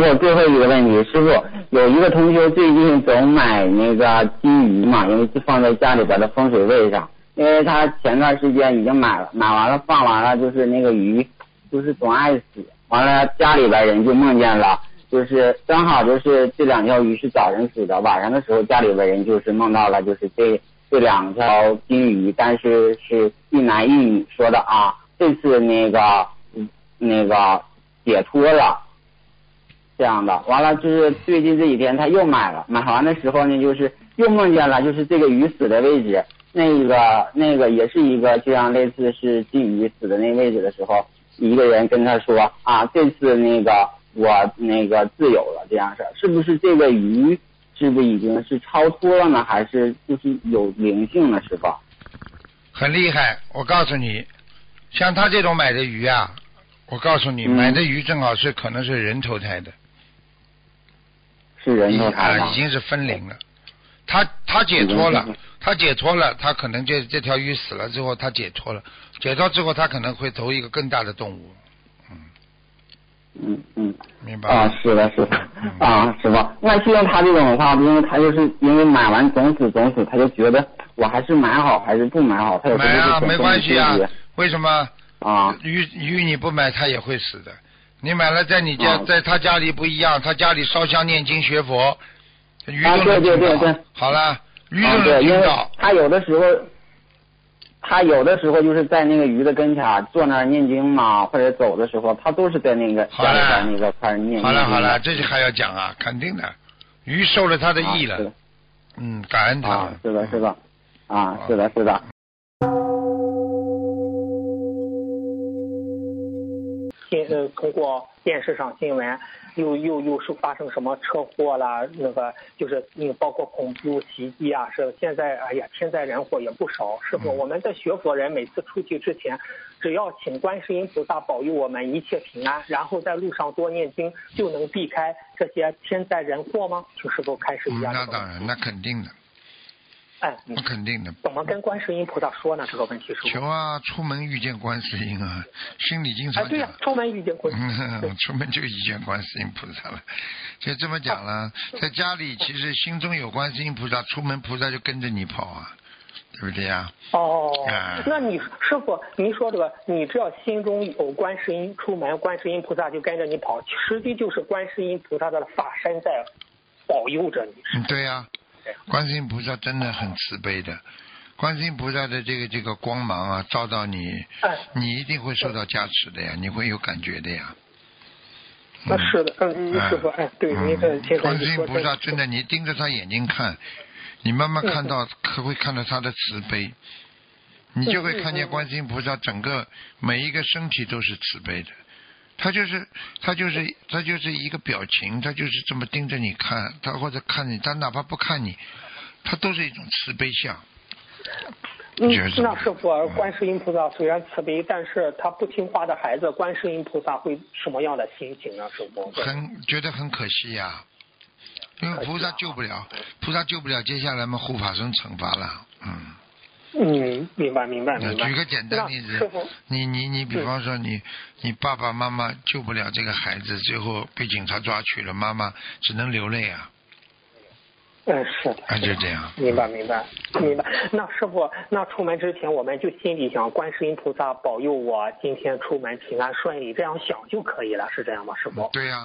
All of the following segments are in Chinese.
傅最后一个问题，师傅有一个同学最近总买那个金鱼嘛，因为是放在家里边的风水位上，因为他前段时间已经买完了放完了，就是那个鱼就是总爱死，完了家里边人就梦见了，就是正好就是这2条鱼是早晨死的，晚上的时候家里边人就是梦到了就是这2条金鱼，但是是一男一女说的啊，这次那个解脱了这样的，完了就是最近这几天他又买完的时候呢，就是又梦见了就是这个鱼死的位置，那个也是一个就像类似是金鱼死的那个位置的时候，一个人跟他说啊，这次我自由了这样事，是不是这个鱼是不是已经是超脱了呢，还是就是有灵性呢？师傅很厉害，我告诉你，像他这种买的鱼啊，我告诉你，买的鱼正好是可能是人投胎的， 是人投胎已经是分灵了。他解脱了，他可能这条鱼死了之后，他解脱了，解脱之后他可能会投一个更大的动物。明白啊，是的啊，师傅，那像他这种的话，因为他就是因为买完总死，他就觉得我还是买好还是不买好，他有买啊，没关系啊，为什么啊？ 鱼你不买他也会死的，你买了在你家，在他家里不一样，他家里烧香念经学佛，鱼都能听到。 对， 好了，鱼都能听到。 他有的时候就是在那个鱼的跟前坐那儿念经嘛，或者走的时候，他都是在那个家里边那个开始念。 好了，这就还要讲啊，肯定的，鱼受了他的意了，感恩他。 是的，是的。 通过电视上新闻，又是发生什么车祸啦？就是包括恐怖袭击啊，是现在天灾人祸也不少。师傅，我们的学佛人每次出去之前，只要请观世音菩萨保佑我们一切平安，然后在路上多念经，就能避开这些天灾人祸吗？请师傅开始一下。 那当然，那肯定的。那肯定的。 怎么跟观世音菩萨说呢？这个问题是求啊，出门遇见观世音啊，心里经常讲。 对呀，出门遇见观世音。 出门就遇见观世音菩萨了，就这么讲了。在家里其实心中有观世音菩萨，出门菩萨就跟着你跑啊，对不对呀？ 那你师傅，您说这个，你只要心中有观世音，出门观世音菩萨就跟着你跑，实际就是观世音菩萨的法身在保佑着你。 对呀。观世音菩萨真的很慈悲的，观世音菩萨的这个光芒啊，照到你，你一定会受到加持的呀，你会有感觉的呀。 那是的，师傅，对，您观世音菩萨真的，你盯着他眼睛看，你慢慢看到，会看到他的慈悲，你就会看见观世音菩萨整个每一个身体都是慈悲的。他就是一个表情，他就是这么盯着你看，他或者看你，他哪怕不看你，他都是一种慈悲相。 那师傅，观世音菩萨虽然慈悲，但是他不听话的孩子，观世音菩萨会什么样的心情呢？师傅， 觉得很可惜呀，因为菩萨救不了，接下来嘛护法神惩罚了， 明白。 举个简单例子，你比方说你爸爸妈妈救不了这个孩子，最后被警察抓去了，妈妈只能流泪啊。 是的。 就这样。 明白。那师傅，那出门之前我们就心里想，观世音菩萨保佑我今天出门平安顺利，这样想就可以了，是这样吗，师傅？ 对呀。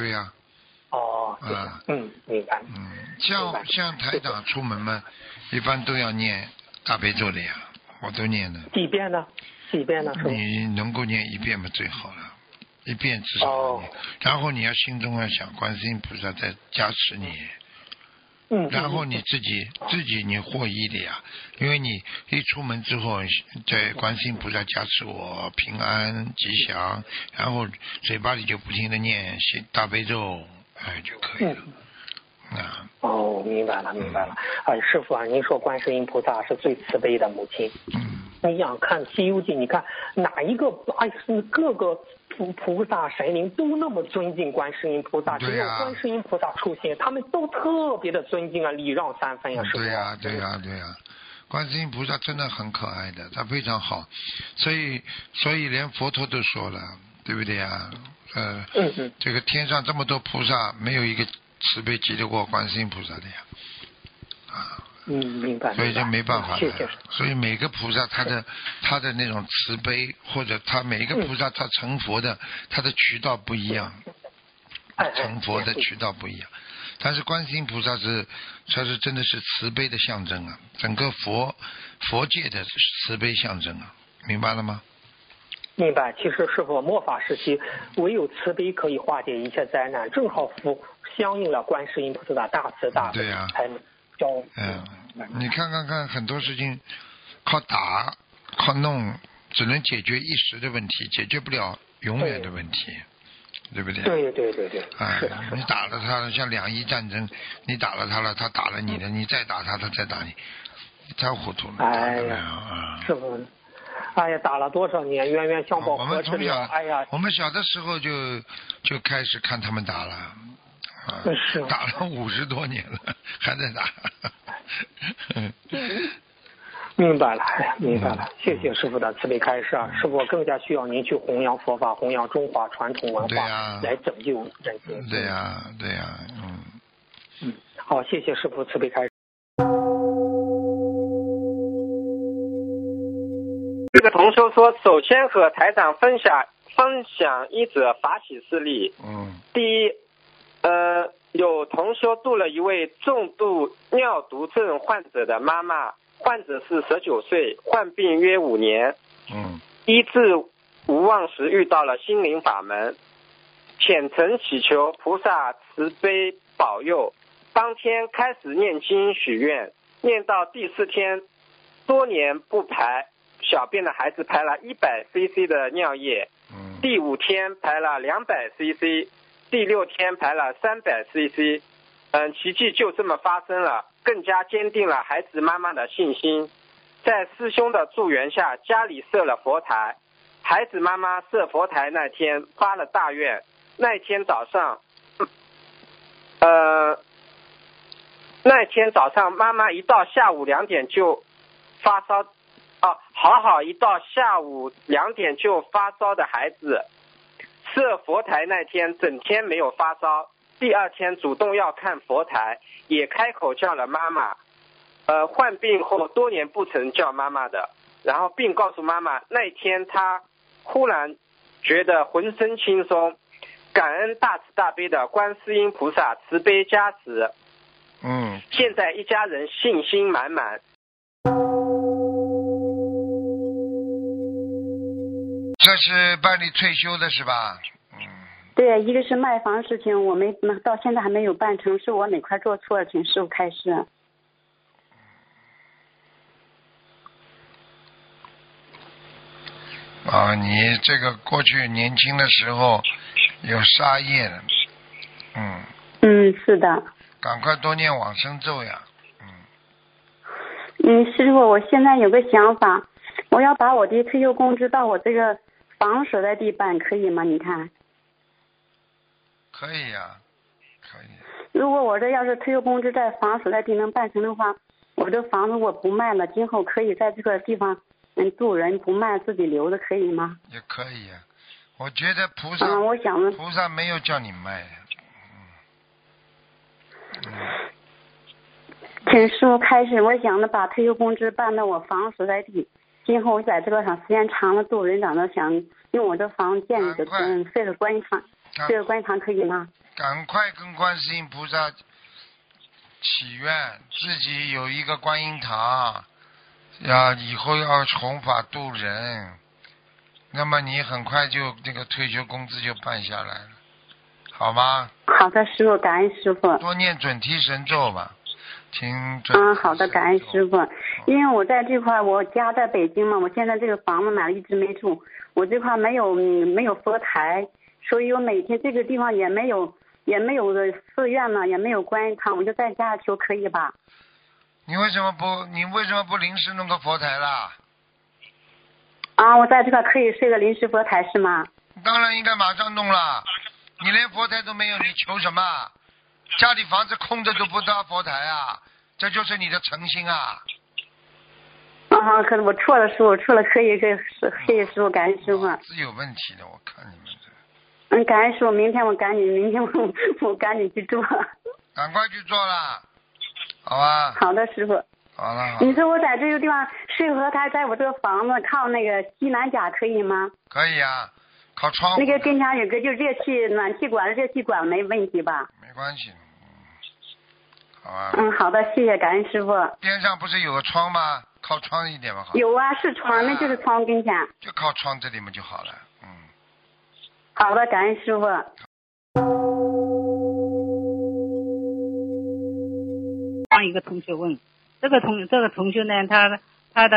明白。 像台长出门嘛，一般都要念大悲咒的呀，我都念的。 几遍呢？师傅？ 你能够念1遍嘛最好了，1遍至少念。然后你要心中要想观世音菩萨在加持你。然后你自己你获益的呀，因为你一出门之后，在观世音菩萨加持我平安吉祥，然后嘴巴里就不停的念大悲咒，就可以了。 明白了。师傅啊，您说观世音菩萨是最慈悲的母亲。你想看《西游记》，你看哪一个各个菩萨神灵都那么尊敬观世音菩萨，只要观世音菩萨出现，他们都特别的尊敬啊，礼让3分呀，师傅。 对呀。观世音菩萨真的很可爱的，他非常好，所以连佛陀都说了， 对不对呀？这个天上这么多菩萨，没有一个慈悲急得过观世音菩萨的呀，啊。 明白。 所以就没办法了。 谢谢。 所以每个菩萨他的那种慈悲，或者他每一个菩萨他成佛的他的渠道不一样，成佛的渠道不一样。但是观世音菩萨他是真的是慈悲的象征啊，整个佛界的慈悲象征啊，明白了吗？ 明白。其实师父末法时期，唯有慈悲可以化解一切灾难，正好相应了观世音菩萨的大慈大悲，才能你看很多事情靠打靠弄只能解决一时的问题，解决不了永远的问题，对不对？ 对。 你打了他了，像2伊战争，你打了他了，他打了你了，你再打他，他再打你，你太糊涂了。 师父，打了多少年，冤冤相报何时了？ 我们小的时候就开始看他们打了。打了50多年了，还在打。 明白了。谢谢师父的慈悲开示啊！师父更加需要您去弘扬佛法，弘扬中华传统文化，来拯救人心。 对呀。 好，谢谢师父慈悲开示。 这个同修说，首先和台长分享一则法喜事例。第一。有同修度了一位重度尿毒症患者的妈妈，患者是19岁，患病约5年。医治无望时遇到了心灵法门，虔诚祈求菩萨慈悲保佑。当天开始念经许愿，念到第4天，多年不排小便的孩子排了100cc 的尿液，第5天排了200cc。第6天排了300cc，奇迹就这么发生了，更加坚定了孩子妈妈的信心。在师兄的助缘下，家里设了佛台。孩子妈妈设佛台那天发了大愿，那天早上妈妈一到下午2点就发烧，一到下午2点就发烧的孩子。设佛台那天整天没有发烧，第2天主动要看佛台，也开口叫了妈妈。患病后多年不曾叫妈妈的，然后并告诉妈妈，那天他忽然觉得浑身轻松，感恩大慈大悲的观世音菩萨慈悲加持。现在一家人信心满满。 这是办理退休的是吧？ 对，一个是卖房事情，我没到现在还没有办成，是我哪块做错了，请师傅开示。 你这个过去年轻的时候有杀业的， 是的。 赶快多念往生咒呀。 师傅，我现在有个想法，我要把我的退休工资到我这个房所在地办，可以吗？你看。 可以呀，可以。 如果我这要是退休工资在房所在地能办成的话，我这房子我不卖了，今后可以在这个地方住人，不卖自己留着，可以吗？ 也可以呀，我觉得菩萨，菩萨没有叫你卖。 请师傅开始，我想着把退休工资办到我房所在地，今后我在这个上时间长了住人，长得想用我这房建一个设个观音堂，这个观音堂可以吗？ 赶快跟观世音菩萨祈愿，自己有一个观音堂，以后要弘法度人，那么你很快就这个退休工资就办下来了，好吗？ 好的，师傅，感恩师傅。 多念准提神咒吧， 好的，感恩师傅。因为我在这块，我家在北京嘛，我现在这个房子买了一直没住，我这块没有佛台，所以我每天这个地方也没有寺院呢，也没有观音堂，我就在家求，可以吧？ 你为什么不临时弄个佛台啦？ 我在这块可以设个临时佛台是吗？ 当然应该马上弄了，你连佛台都没有，你求什么？家里房子空着都不搭佛台啊，这就是你的诚心啊。 好，可能我错了，师傅，错了，可以，谢谢师傅，感恩师傅。 是有问题的，我看你们这。 感恩师傅，明天我赶紧去做。 赶快去做了，好吧？ 好的，师傅。 好了。 你说我在这个地方睡合台，在我这个房子靠那个西南角可以吗？ 可以啊，靠窗户。 那个跟前有个就是暖气管没问题吧？ 没关系。好啊。 好的，谢谢，感恩师傅。 边上不是有个窗吗？靠窗一点嘛好。 有啊，是窗，那就是窗跟前。 就靠窗这里面就好了。 好的，感恩师傅。 帮一个同学问，这个同学呢，他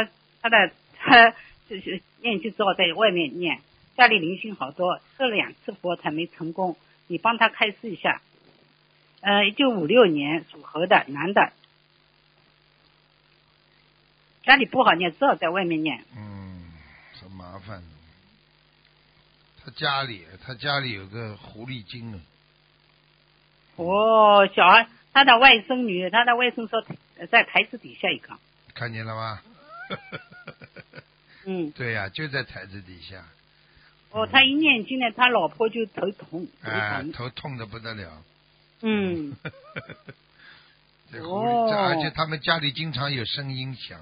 就是念经之后在外面念，家里灵性好多，设了2次佛才没成功，你帮他开示一下。1956年属猴的男的，家里不好念，只好在外面念。 很麻烦。他家里有个狐狸精小孩，他的外甥说在台子底下一个。 看见了吗？对呀，就在台子底下。 他一念经呢，他老婆就头痛。 头痛的不得了。这狐狸，而且他们家里经常有声音响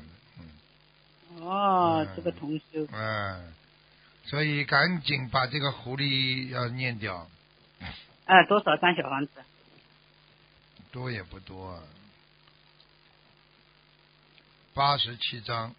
的。 这个同修。 所以赶紧把这个狐狸要念掉。 多少张小房子？ 多也不多，87张。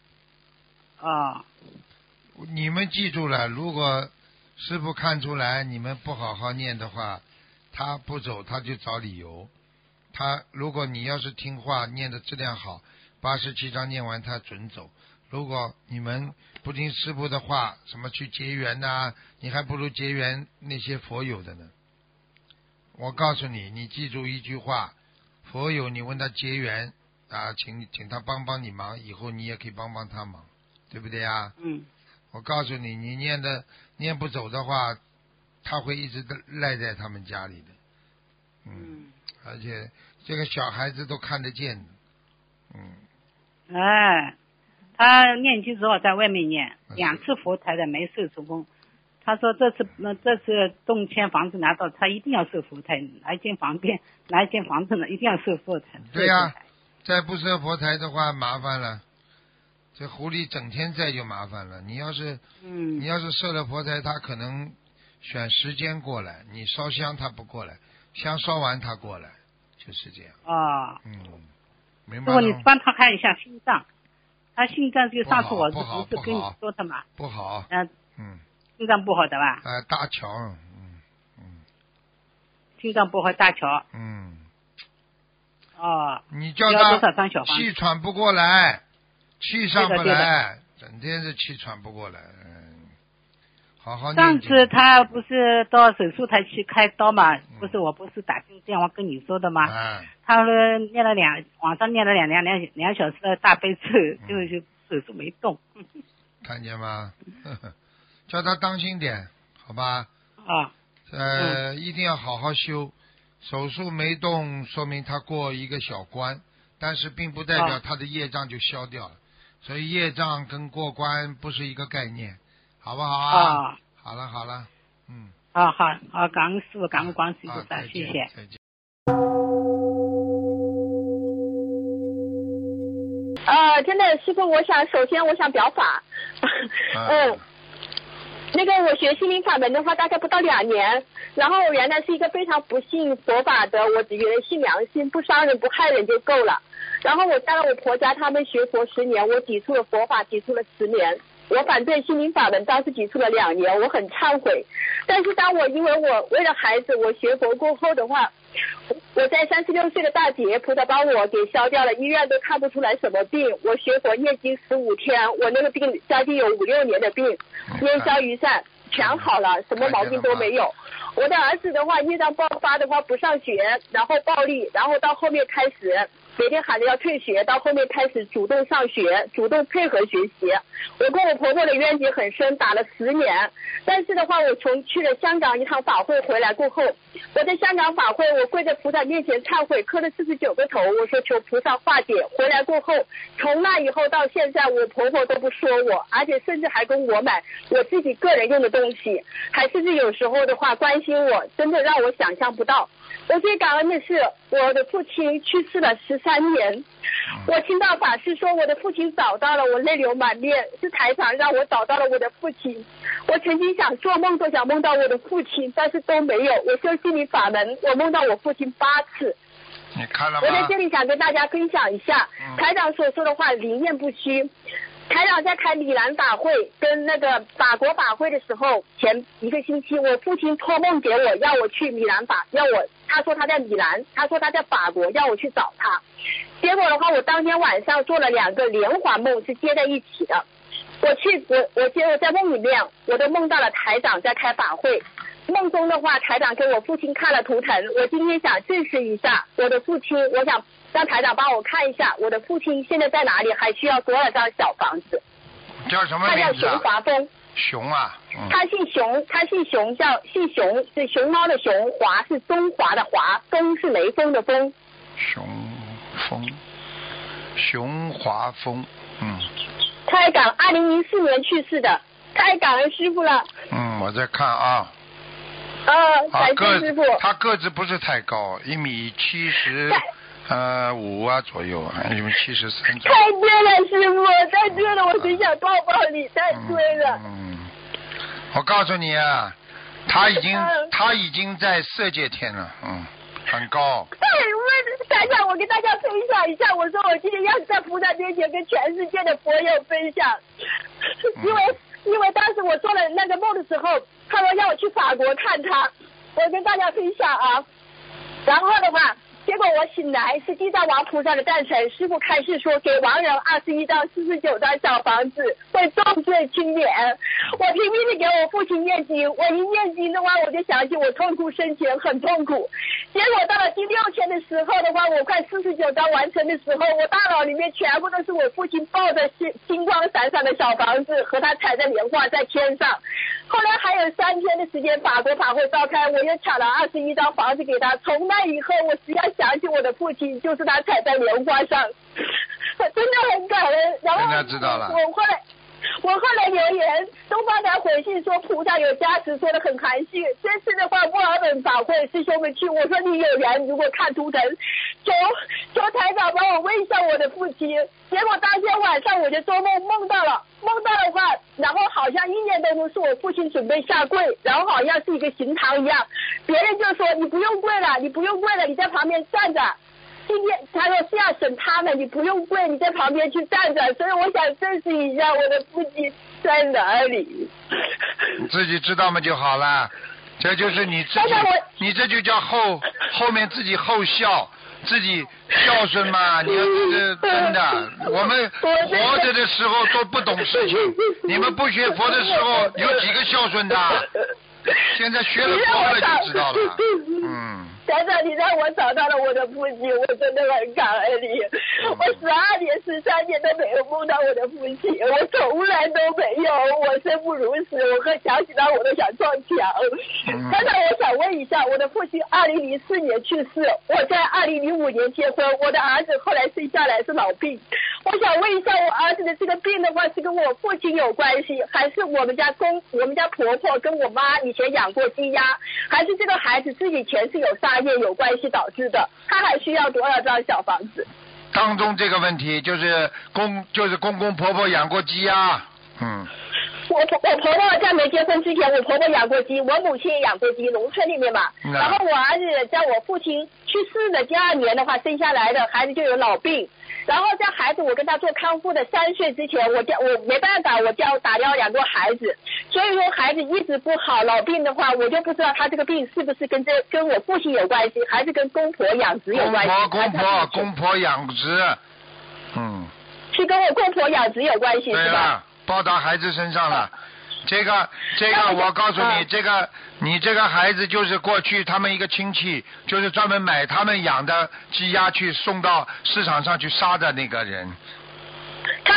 你们记住了，如果师父看出来你们不好好念的话，他不走他就找理由。如果你要是听话，念的质量好，87章念完他准走。如果你们不听师父的话，什么去结缘你还不如结缘那些佛友的呢。我告诉你，你记住一句话，佛友你问他结缘请他帮你忙，以后你也可以帮他忙，对不对啊？我告诉你，你念不走的话，他会一直赖在他们家里的。而且这个小孩子都看得见的。 他念经之后在外面念2次佛台的没受成功。他说这次动迁房子拿到，他一定要设佛台，哪一间房子呢，一定要设佛台。 对呀，再不设佛台的话麻烦了，这狐狸整天在就麻烦了。你要是设了佛台，他可能选时间过来，你烧香他不过来，香烧完他过来，就是这样。明白了。 如果你帮他看一下心脏，他心脏就上次我不是跟你说的嘛。 不好。 心脏不好的吧？ 搭桥。 心脏不好搭桥。 你叫他气喘不过来，气上不来，整天是气喘不过来。好好念。 上次他不是到手术台去开刀嘛？我不是打电话跟你说的吗？他说晚上念了2小时的大悲咒，就手术没动。 看见吗？叫他当心点，好吧？一定要好好修。手术没动，说明他过一个小关，但是并不代表他的业障就消掉了。所以业障跟过关不是一个概念，好不好啊？好了。好，感恩师父，感恩观世音菩萨，谢谢。再见。 真的，师父，首先我想表法。那个我学心灵法门的话，大概不到2年，然后我原来是一个非常不信佛法的，我只觉得信良心，不伤人不害人就够了。然后我带了我婆家他们学佛10年，我抵触了佛法，抵触了10年。我反对心灵法门，当时抵触了2年，我很忏悔。但是因为我为了孩子，我学佛过后的话，我在36岁的大劫，菩萨帮我给消掉了，医院都看不出来什么病。我学佛念经15天，我那个病将近有5-6年的病，烟消云散，全好了，什么毛病都没有。我的儿子的话，业障爆发的话不上学，然后暴力，然后到后面开始每天喊着要退学，到后面开始主动上学，主动配合学习。我跟我婆婆的冤结很深，打了10年。但是的话，我从去了香港一趟法会回来过后， 我在香港法会，我跪在菩萨面前忏悔，磕了49个头，我说求菩萨化解。回来过后，从那以后到现在，我婆婆都不说我，而且甚至还跟我买我自己个人用的东西，还甚至有时候的话关心我，真的让我想象不到。我最感恩的是，我的父亲去世了13年。我听到法师说我的父亲找到了，我泪流满面，是台长让我找到了我的父亲。我曾经想做梦都想梦到我的父亲，但是都没有。我修心灵法门，我梦到我父亲8次。 你看了吗？ 我在这里想跟大家分享一下，台长所说的话灵验不虚。台长在开米兰法会跟那个法国法会的时候，前1个星期，我父亲托梦给我，要我去米兰法，他说他在米兰，他说他在法国，要我去找他。结果的话，我当天晚上做了2个连环梦，是接在一起的。结果在梦里面，我都梦到了台长在开法会。梦中的话，台长给我父亲看了图腾。我今天想证实一下我的父亲，我想让台长帮我看一下我的父亲现在在哪里，还需要多少张小房子。 叫什么名字？ 他叫熊华峰。 熊啊。 他姓熊，姓熊是熊猫的熊，华是中华的华，风是雷锋的风。 熊华峰。 开港2004年去世的，太感恩师傅了。 我在看啊。 感谢师傅。 他个子不是太高，1.75米啊左右，1.73米。 太对了，师傅，太对了，我很想抱抱你，太对了。 我告诉你啊，他已经在色界天了，很高。 台长，我跟大家分享一下，我说我今天要在菩萨面前跟全世界的佛友分享，因为当时我做了那个梦的时候，他说要我去法国看他，我跟大家分享啊。然后的话，结果我醒来是地藏王菩萨的诞辰，师父开示说给亡人21到49张小房子，会重罪轻免。我拼命的给我父亲念经，我一念经的话，我就想起我痛苦生前很痛苦。结果到了第6天的时候的话，我快49张完成的时候，我大脑里面全部都是我父亲抱着金光闪闪的小房子，和他踩着莲花在天上。后来还有3天的时间，法国法会召开，我又抢了21张房子给他。从那以后，我只要想起我的父亲，就是他踩在莲花上，真的很感恩。然后现在知道了。 我后来留言，东方台回信说菩萨有加持，说的很含蓄。这次的话，墨尔本法会师兄们去，我说你有缘，如果看图腾，求台长帮我问一下我的父亲。结果当天晚上我就做梦到了话，然后好像意念当中是我父亲准备下跪，然后好像是一个刑堂一样，别人就说你不用跪了，你在旁边站着。今天他说是要审他们，你不用跪，你在旁边去站着。所以我想证实一下我的父亲在哪里。 你自己知道嘛就好了，这就是你自己，你这就叫后面自己后孝，自己孝顺嘛。你要是真的，我们活着的时候都不懂事情，你们不学佛的时候有几个孝顺的？现在学了佛了就知道了。 台长，你让我找到了我的父亲，我真的很感恩你。我12年、13年都没有梦到我的父亲，我从来都没有，我生不如死，我和想起他我都想撞墙。台长，我想问一下，我的父亲2004年去世，我在2005年结婚，我的儿子后来生下来是脑病。我想问一下，我儿子的这个病的话，是跟我父亲有关系，还是我们家婆婆跟我妈以前养过鸡鸭，还是这个孩子自己前世有杀业有关系导致的？他还需要多少张小房子？ 当中这个问题就是公公婆婆养过鸡鸭。 我婆婆在没结婚之前，我婆婆养过鸡，我母亲也养过鸡，农村里面嘛。然后我儿子在我父亲去世的第2年的话，生下来的孩子就有脑病。然后在孩子我跟他做康复的3岁之前，我没办法，我打掉2个孩子，所以说孩子一直不好，脑病的话，我就不知道他这个病是不是跟我父亲有关系，还是跟公婆养殖有关系。 公婆养殖， 是跟我公婆养殖有关系，是吧？ 报到孩子身上了。这个我告诉你，你这个孩子就是过去他们一个亲戚，就是专门买他们养的鸡鸭去送到市场上去杀的那个人。 他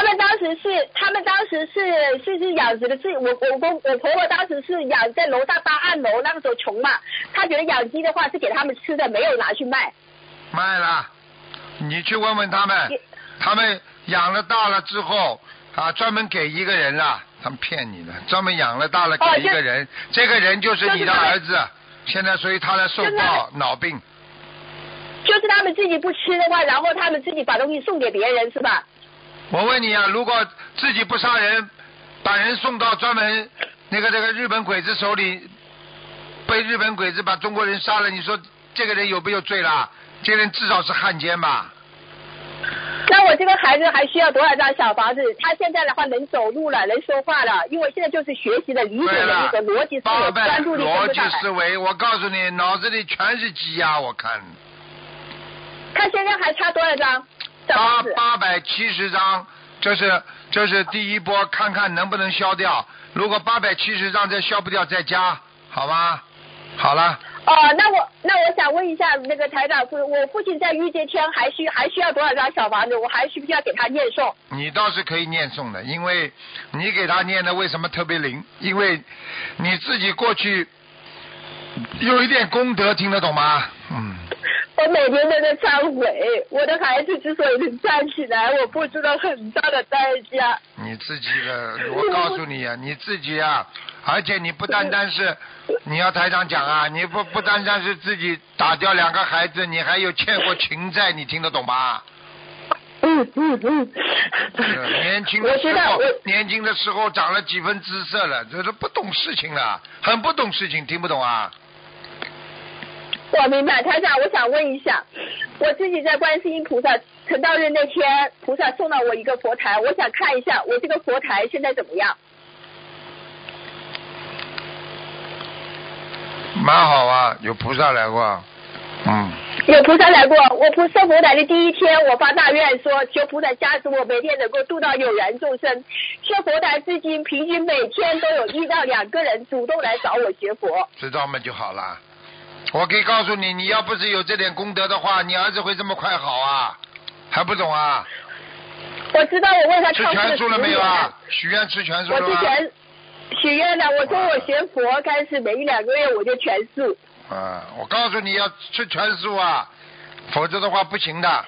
他们当时是养殖的，我婆婆当时是养在楼上搭暗楼，那个时候穷嘛，她觉得养鸡的话是给他们吃的，没有拿去卖。 卖了，你去问问他们，他们养了大了之后啊，专门给一个人了，他们骗你的，专门养了大了给一个人，这个人就是你的儿子，现在所以他在受报脑病。 就是他们自己不吃的话，然后他们自己把东西送给别人，是吧？ 我问你啊，如果自己不杀人，把人送到专门那个日本鬼子手里，被日本鬼子把中国人杀了，你说这个人有没有罪啦？这个人至少是汉奸吧？ 那我这个孩子还需要多少张小房子？他现在的话能走路了，能说话了，因为现在就是学习的理解的那个逻辑思维、专注力逻辑思维，我告诉你，脑子里全是鸡呀，我看。 他现在还差多少张 ？870张，这是第一波，看看能不能消掉。如果870张再消不掉，再加，好吧？好了。 那我想问一下那个台长，我父亲在御界天还需要多少张小房子？我还需不需要给他念诵？ 你倒是可以念诵的，因为你给他念的为什么特别灵？因为你自己过去有一点功德，听得懂吗？ 我每天都在忏悔，我的孩子之所以能站起来，我付出了很大的代价。 你自己的，我告诉你啊，你自己啊，而且你不单单是，你要台长讲啊，你不单单是自己打掉2个孩子，你还有欠过情债，你听得懂吧？年轻的时候长了几分姿色了，这都不懂事情了，很不懂事情，听不懂啊？ 我明白，台长，我想问一下，我自己在观世音菩萨成道日那天，菩萨送到我一个佛台，我想看一下我这个佛台现在怎么样。 蛮好啊，有菩萨来过。 有菩萨来过，我上佛台的第一天，我发大愿说，求菩萨加持我每天能够度到有缘众生。设佛台至今，平均每天都有1到2个人主动来找我学佛。 知道吗就好了。我可以告诉你，你要不是有这点功德的话，你儿子会这么快好啊？还不懂啊？ 我知道，我为他吃全素了没有啊？许愿吃全素了吗？ 我之前许愿了，我从我学佛开始，每1、2个月我就全素。 我告诉你要吃全素啊，否则的话不行的。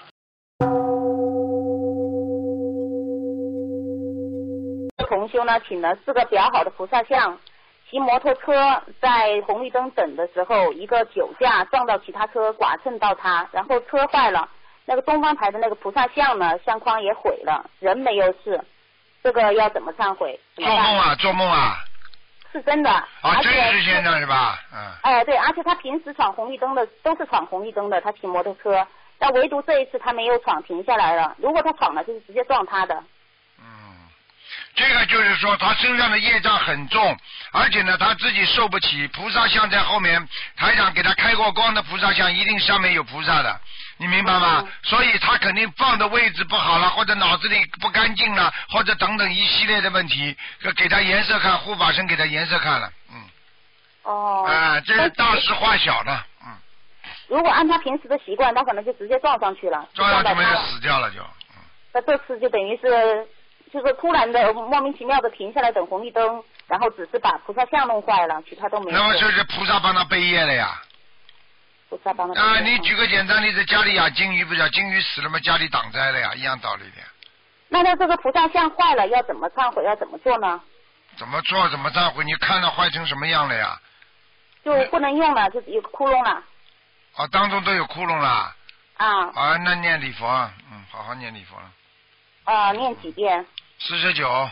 同修呢，请了4个比较好的菩萨像。骑摩托车在红绿灯等的时候，一个酒驾撞到其他车，剐蹭到他，然后车坏了，那个东方台的那个菩萨像呢，相框也毁了，人没有事，这个要怎么忏悔？ 做梦啊？ 是真的。 真实现象是吧？ 对，而且他平时闯红绿灯的都是闯红绿灯的，他骑摩托车，但唯独这一次他没有闯，停下来了。如果他闯了，就是直接撞他的。 这个就是说他身上的业障很重，而且呢他自己受不起。菩萨像在后面，台长给他开过光的菩萨像一定上面有菩萨的，你明白吗？所以他肯定放的位置不好了，或者脑子里不干净了，或者等等一系列的问题，给他颜色看，护法神给他颜色看了。这是大事化小的。 如果按他平时的习惯，他可能就直接撞上去了， 撞上去就死掉了就。 那这次就等于是就是突然的莫名其妙的停下来等红绿灯，然后只是把菩萨像弄坏了，其他都没有。 那么就是菩萨帮他背业了呀。 菩萨帮他。 你举个简单例子，家里养金鱼不是金鱼死了吗？家里挡灾了呀，一样道理的。 那他这个菩萨像坏了，要怎么忏悔？要怎么做呢？ 怎么做？怎么忏悔？你看到坏成什么样了呀？ 就不能用了，就有窟窿了。 当中都有窟窿了。那念礼佛，好好念礼佛了。 念几遍 ？49。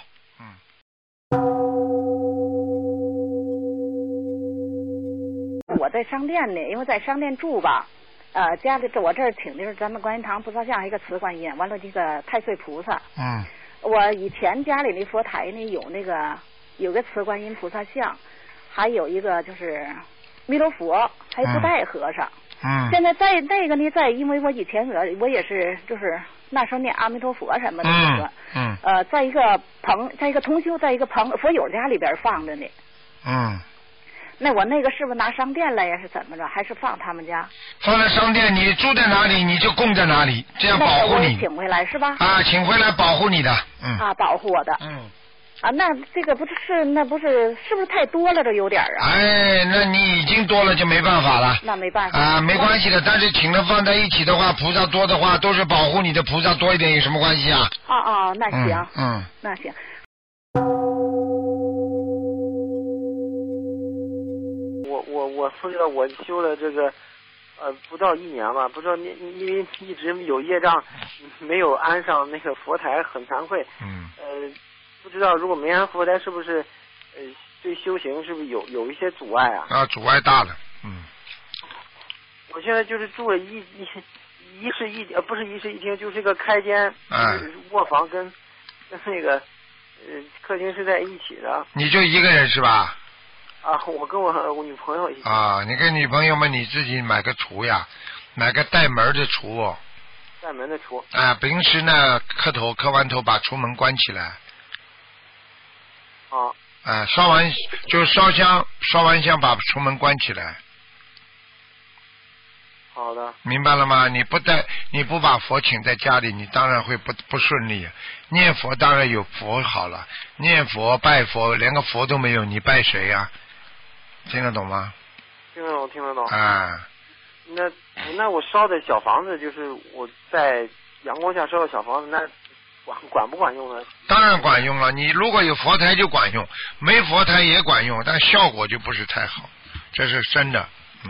我在商店呢，因为在商店住吧，家里我这儿请的是咱们观音堂菩萨像，还有一个慈观音，完了这个太岁菩萨。我以前家里那佛台呢有个慈观音菩萨像，还有一个就是弥勒佛，还有布袋和尚。现在在那个呢，因为我以前我也是就是那时候念阿弥陀佛什么的那个，在一个同修，在一个佛友家里边放着呢。 那我那个是不是拿商店来呀？是怎么着？还是放他们家？ 放在商店，你住在哪里你就供在哪里，这样保护你。 请回来是吧？ 啊，请回来保护你的， 保护我的。那这个不是是不是太多了？这有点啊。 哎，那你已经多了就没办法了。 那没办法。 啊，没关系的，但是请了放在一起的话，菩萨多的话都是保护你的，菩萨多一点有什么关系啊？ 那行。那行。 我不知道我修了这个不到1年吧，不知道因为一直有业障，没有安上那个佛台，很惭愧。不知道如果没安佛台，是不是对修行是不是有一些阻碍啊？ 阻碍大了。 我现在就是住了一室一不是一室一厅，就是个开间，卧房跟那个客厅是在一起的。 你就一个人是吧？ 我跟我女朋友一起。 你跟女朋友们你自己买个橱呀，买个带门的橱。 带门的橱。 平时呢磕完头把橱门关起来。烧完就烧香，烧完香把橱门关起来。 好的。 明白了吗？你不把佛请在家里，你当然会不顺利。念佛当然有佛好了，念佛拜佛连个佛都没有，你拜谁呀？听得懂吗？ 听得懂。 那我烧的小房子，就是我在阳光下烧的小房子，那管不管用呢？ 当然管用了，你如果有佛台就管用，没佛台也管用，但效果就不是太好，这是真的。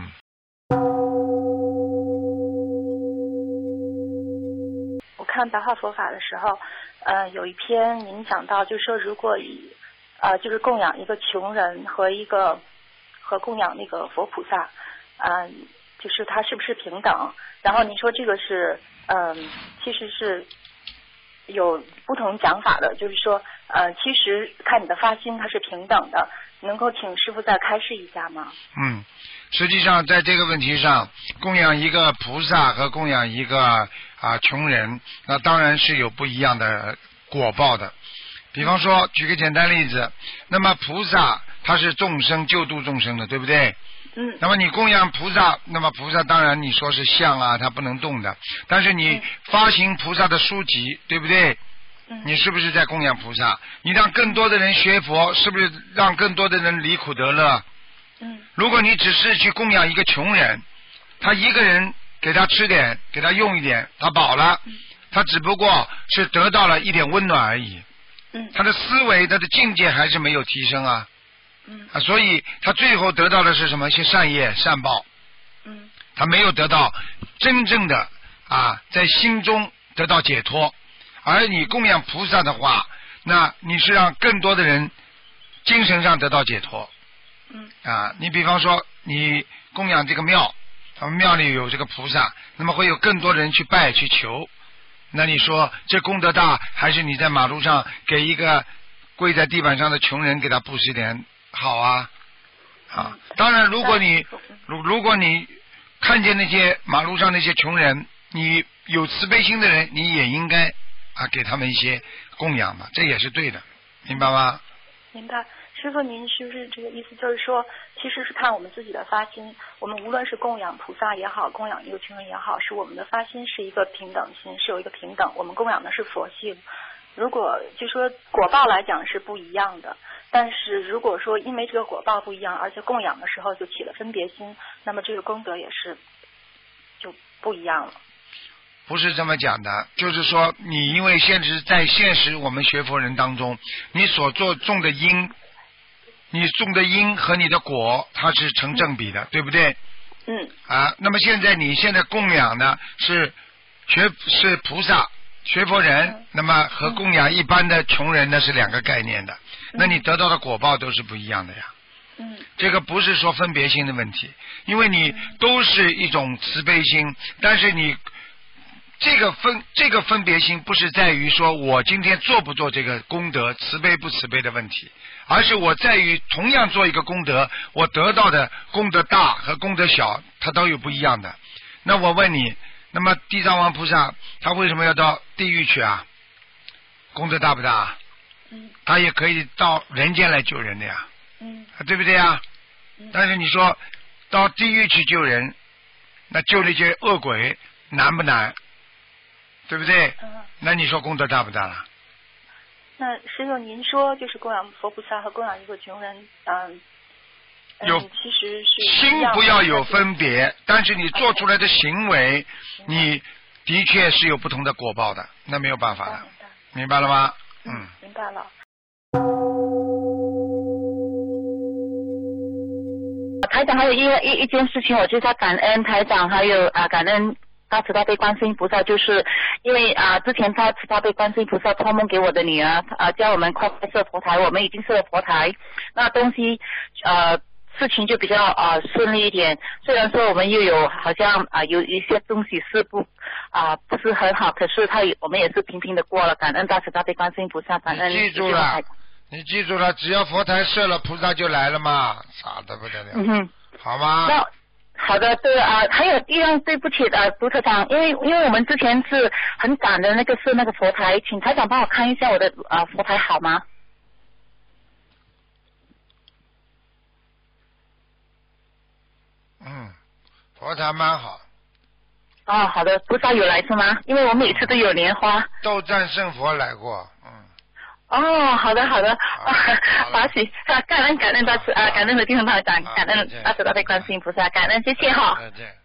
我看白话佛法的时候，有一篇您讲到，就是说如果就是供养一个穷人和供养那个佛菩萨，就是他是不是平等？然后您说这个是其实是有不同讲法的，就是说其实看你的发心它是平等的，能够请师父再开示一下吗？ 实际上在这个问题上，供养一个菩萨和供养一个穷人，那当然是有不一样的果报的。比方说举个简单例子，那么菩萨他是众生救度众生的，对不对？那么你供养菩萨，那么菩萨当然你说是像他不能动的，但是你发行菩萨的书籍，对不对？你是不是在供养菩萨？你让更多的人学佛，是不是让更多的人离苦得乐？如果你只是去供养一个穷人，他一个人给他吃点，给他用一点，他饱了，他只不过是得到了一点温暖而已。他的思维他的境界还是没有提升所以他最后得到的是什么？是善业善报。他没有得到真正的在心中得到解脱。而你供养菩萨的话，那你是让更多的人精神上得到解脱。你比方说你供养这个庙，他们庙里有这个菩萨，那么会有更多的人去拜去求。那你说这功德大，还是你在马路上给一个跪在地板上的穷人给他布施点好啊？当然如果你看见那些马路上那些穷人，你有慈悲心的人，你也应该给他们一些供养嘛，这也是对的，明白吗？ 明白。师父，您是不是这个意思？就是说，其实是看我们自己的发心。我们无论是供养菩萨也好，供养一个穷人也好，是我们的发心是一个平等心，是有一个平等。我们供养的是佛性。如果就说果报来讲是不一样的，但是如果说因为这个果报不一样，而且供养的时候就起了分别心，那么这个功德也是就不一样了。 不是这么讲的，就是说你因为在现实我们学佛人当中，你所种的因，你种的因和你的果它是成正比的，对不对？那么你现在供养的是菩萨学佛人，那么和供养一般的穷人呢是两个概念的，那你得到的果报都是不一样的呀。这个不是说分别心的问题，因为你都是一种慈悲心，但是你这个分别心不是在于说我今天做不做这个功德，慈悲不慈悲的问题，而是我在于同样做一个功德，我得到的功德大和功德小它都有不一样的。那我问你，那么地藏王菩萨他为什么要到地狱去啊？功德大不大？他也可以到人间来救人的呀。对不对呀？ 但是你说到地狱去救人，那救那些恶鬼难不难？对不对？那你说功德大不大了？ 那师傅，您说就是供养佛菩萨和供养一个穷人，其实是心不要有分别，但是你做出来的行为，你的确是有不同的果报的，那没有办法的，明白了吗？ 明白了。 台长还有一件事情，我就是要感恩台长，还有感恩大慈大悲观世音菩萨，就是因为之前大慈大悲观世音菩萨托梦给我的女儿叫我们快设佛台，我们已经设了佛台，那东西事情就比较顺利一点。虽然说我们又有好像有一些东西是不是很好，可是我们也是平平的过了。感恩大慈大悲观世音菩萨，感恩你记住了，只要佛台设了，菩萨就来了嘛，傻得不得了。好吗？ 那好的，对还有一样对不起卢台长，因为我们之前是很赶的那个佛台，请台长帮我看一下我的佛台好吗？ 佛台蛮好。 好的，菩萨有来是吗？因为我每次都有莲花。 斗战胜佛来过。 好的，法喜，感恩大慈感恩的地方台长，感恩大慈大悲观世音菩萨，感恩，谢谢哈。 再见。